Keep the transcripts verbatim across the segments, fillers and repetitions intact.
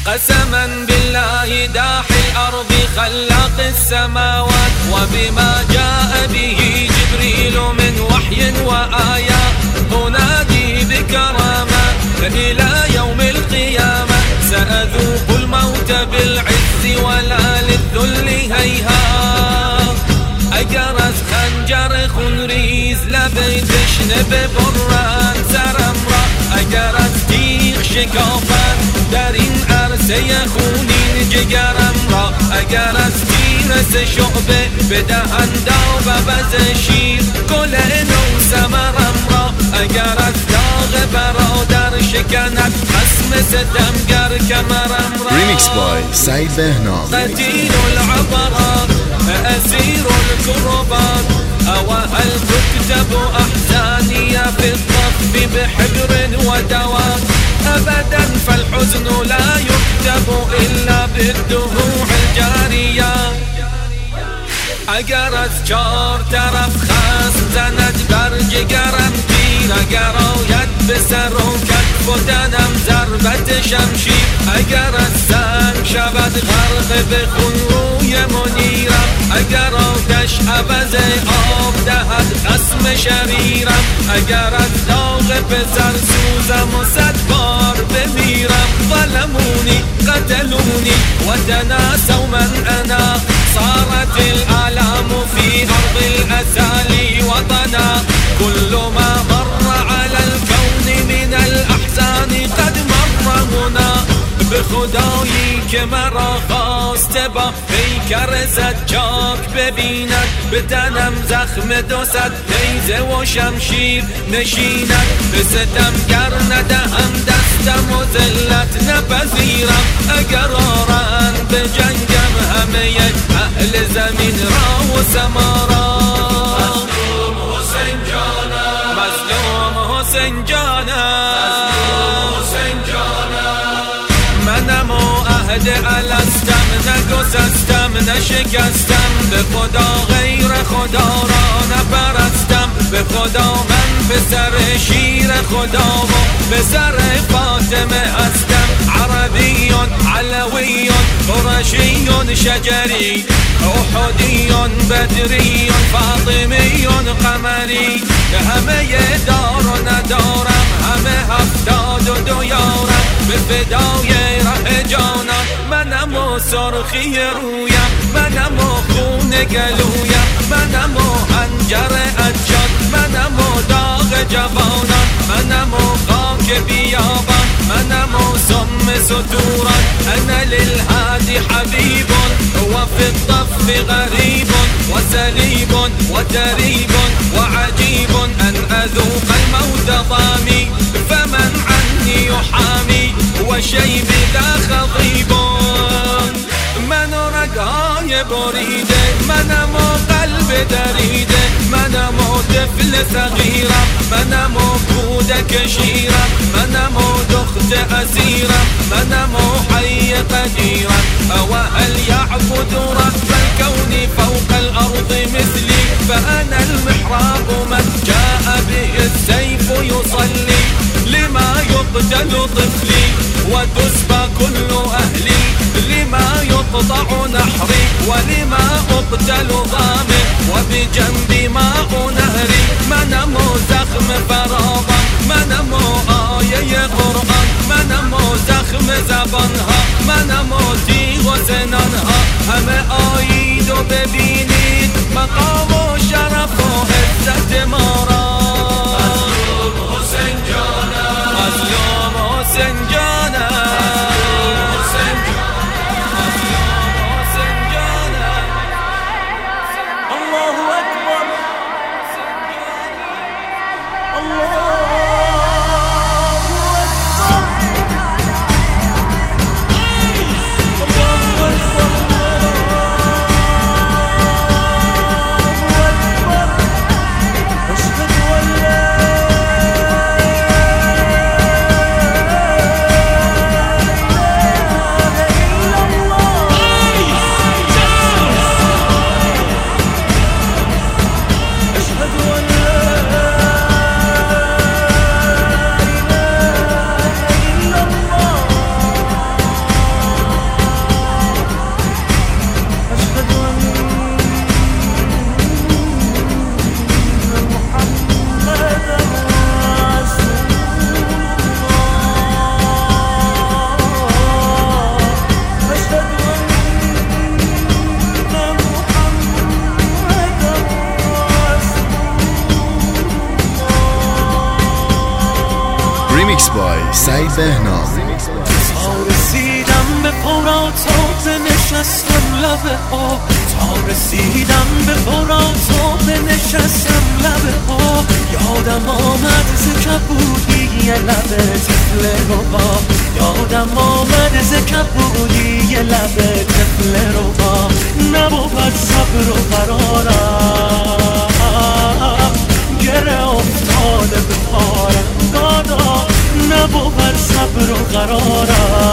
قسما بالله داحي الأرض خلاق السماوات، وبما جاء به جبريل من وحي وآيات، أنادي بكرامة إلى يوم القيامة. سأذوق الموت بالعز ولا للذل هيهات. أجرز خنجر خنريز لبيتش نببران سرمرا، أجرز تيخ شكافان در این عرصه خونین جگرم را، اگر از تیرس شعبه بدهنده و بز شیر گل نو ثمرم را، اگر از داغ برادر شکند خصم ستمگر کمرم را. ریمیکس بای سعید بهنام. قتیل العبرات اسیر الكربات، او هل تكتب احزاني في الطف بحبر ودواء، أبدا فالحزن لا يكتب إلا بالدموع الجارية. اگر از چار طرف خصم زند بر جگرم تیر، اگر آید به سر و کتف و تنم ضربت شمشیر، اگر از سنگ شود غرق به خون روی منیرم، اگر آتش عوض آب دهد خصم شریرم، اگر از داغ پسر سوزم و صد بار بمیرم. ظلموني قتلوني وتناسوا من أنا، صارت الآلام في أرض الأسالي وطنا، كل ما مر على الكون من الأحزان قد مر هنا. به خدایی که مرا خواسته با پیکر زجاج ببیند، به تنم زخم دو صد نیزه و شمشیر نشیند، به ستمگر ندهم دستم و ذلت نپذیرم، اگر آرند به جنگم همه اهل زمین را و سما را. مظلوم حسین جانم، مظلوم حسین جانم، منم و عهد الستم نگسستم نشکستم، به خدا غیر خدا را نپرستم، به خدا من پسر شیر خدا و پسر فاطمه هستم. عربی علوی قرشی شجری، احدی بدری فاطمی قمری، همه دار و ندارم همه هفتاد و دو یارم، به فدای ره جانم منم و سرخی رویم، منم و خون گلویم، منم و حنجر اجاد، منم و داغ جوانان، منم و خاک بیابان، منم و سم ستوران. انا للهادي حبيب وفي الطف غريب وسليب وتريب وعجيب، ان اذوق الموت ضامي فمن عني يحامي، وشيبي ذا خضيب. من رگهای بریده، منم و قلب دریده، منم و طفل صغیرم، منم و کودک شیرم، منم و دخت اسیرم، منم و حی قدیرم. او هل یعبد رب الكون فوق الارض مثلی، فانا المحراب من جاء به السيف يصلي، لما يقتل طفلي وتسبى كل اهلي، لما يقطع نحري ولما أقتل ضامن، وبجنبي ماء نهري، منم زخم فراغا، منم آیه قرآن، منم زخم زبانها، منم تیغ و سنانها، همه آیید و ببینید مقام و شرف و عزت ما را. مظلوم حسین جانم، مظلوم حسین جانم، عشق سعید بهنام. تا رسیدم به فرات و نشستم لبه ها، تا رسیدم به فرات و نشستم لبه ها. یادم آمد ز کبودی یه لبه طفل روها، یادم آمد ز کبودی یه لبه طفل روها. نبود صبر و قرارم، گره افتاده به پارم دادا. نبود صبر و قرارم،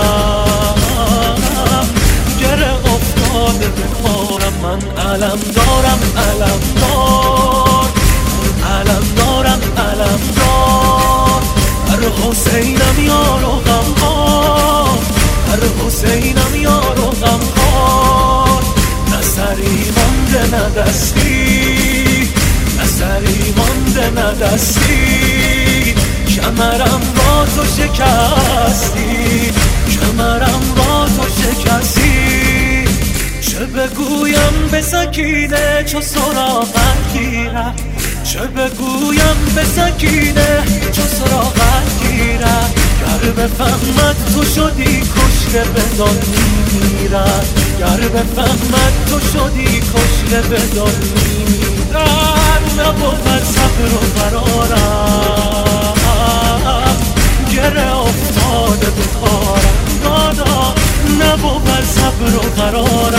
گره افتاده به پارم. من علم دارم علم دار، علم دارم علم دار. هر حسینم یار و غمخوار، هر حسینم یار و غمخوار. نه سری مانده نه دستی، نه سری مانده نه دستی. کمرم با تو شکستی، کمرم با تو شکستی. چه بگویم به سکینه چو سراغت گیره، چه بگویم به سکینه چو سراغت گیره. گر بفهمد تو شدی کشته به داد میمیرد، گر بفهمد تو شدی کشته به داد میمیرد. نبود صبر و قرارم، گره افتاده به پارم دادا. نبود صبر و قرارم،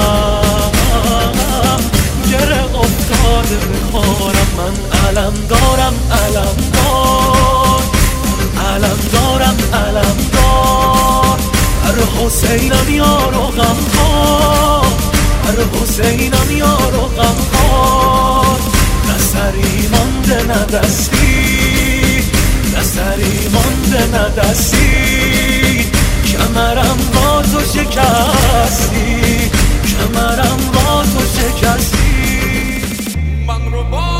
گره افتاده به پارم. من علم دارم علم دار، علم دارم علم دار. هر حسینم یار و غمخوار، هر حسینم یار و غمخوار. نه سری مانده نه دستی، نه سری مانده نه دستی. کمرم با تو شکستی، کمرم با تو شکستی. من رو با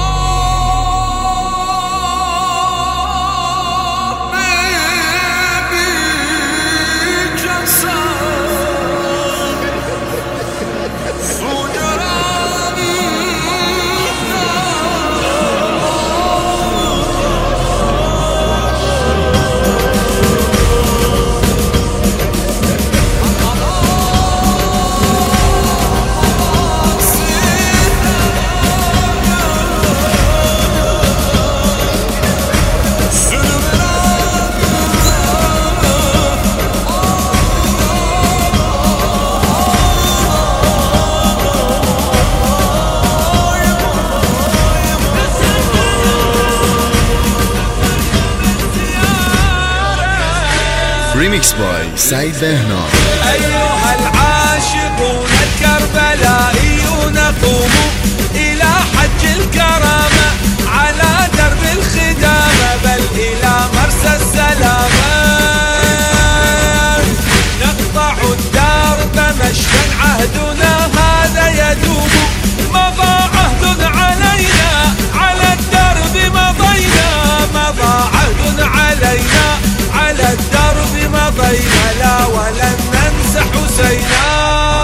ريميكس باي سعيد بهنام. أيها العاشقون الكربلائيون قوموا إلى حج الكرامة على درب الخدامة، بل إلى مرسى السلامة. نقطع الدرب مشيا عهدنا هذا يدوم، مضى عهد علينا على الدرب مضينا، مضى عهد علينا على الدرب مضينا. لا ولن ننسى حسينا،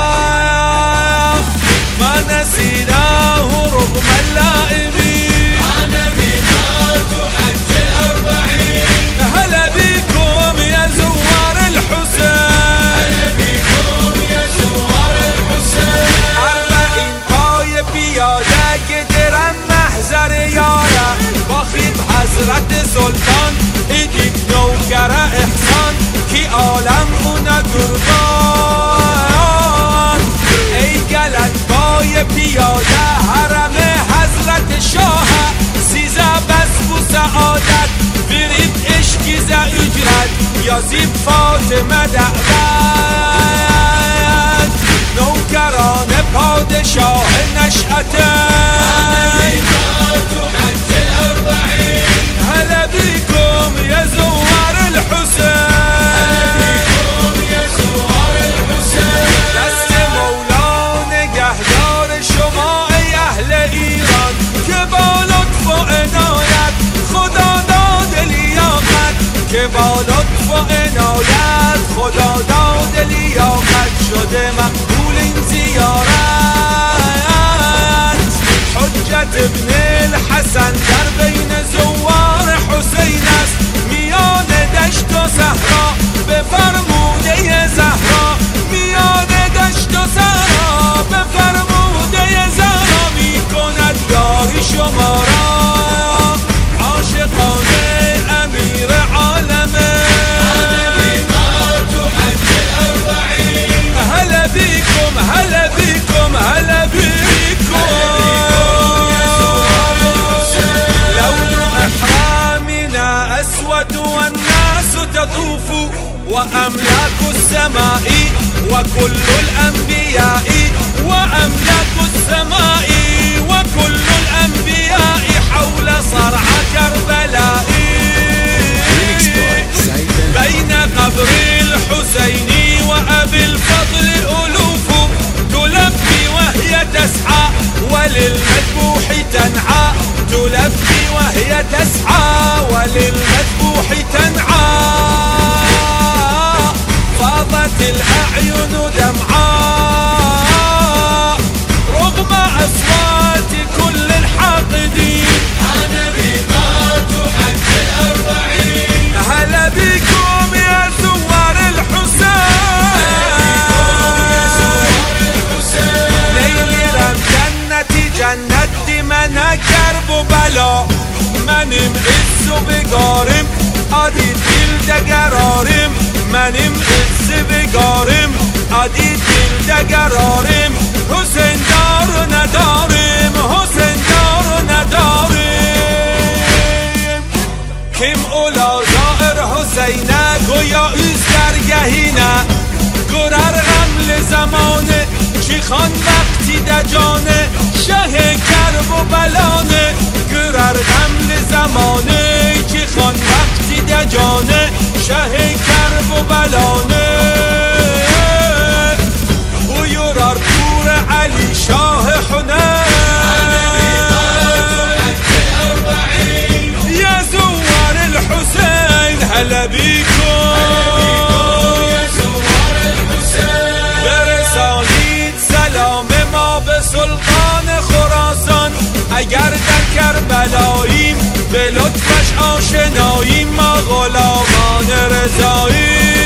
ما نسيناه رغم اللائمين. أنا ميقات حج الأربعين، هلا بكم يا زوار الحسين، هلا بكم يا زوار الحسين. أربعين پای پیاده گدرم محضر یاره، باخید حضرت سلطان ایدید نوکر احسان، کی عالم اونه قربان. ای گلت پای پیاده حرم حضرت شاه، سیزه بس بو سعادت برید عشقی ز اجرت. یازید فاطمه دعوت، نوکران پادشاه نشأته. هلا بكم يا زوار الحسين، دست مولا نگهدار شما ای اهل ایران، که با لطف و عنایت خدا داد لیاقت، که با لطف و عنایت خدا داد لیاقت. شده مقبول این زیارت، أملاك السماء وكل الأنبياء وأملاك السماء وكل الأنبياء حول صرع كربلاء بين قبر الحسين وأبي الفضل ألوف تلبي وهي تسعى وللمذبوح تنعى تلبي وهي تسعى وللمذبوح تنعى فاضت الأعين دمعاء رغم أصوات كل الحاقدين أنا رباط حج الأربعين هلا بكم يا زوار الحسين ليلي رم جنتي جنتي من کرب و بلا منیم عز و بگارم عادی دل دگرارم منیم عز بگارم عادی دل دگرارم حسین دار و ندارم حسین دار و ندارم کم اولا زائر حسینه گویا ایز درگهینه گرر غمل زمانه چی خان وقتی دجانه شه کرب و بلانه گرر غمل زمانه چی خان وقتی دجانه شه کرب و بلانه او یورار پور علی شاه حنین یا زوار الحسین هلا بیکن سلطان خراسان اگر در کربلاییم به لطفش آشناییم ما غلامان رضاییم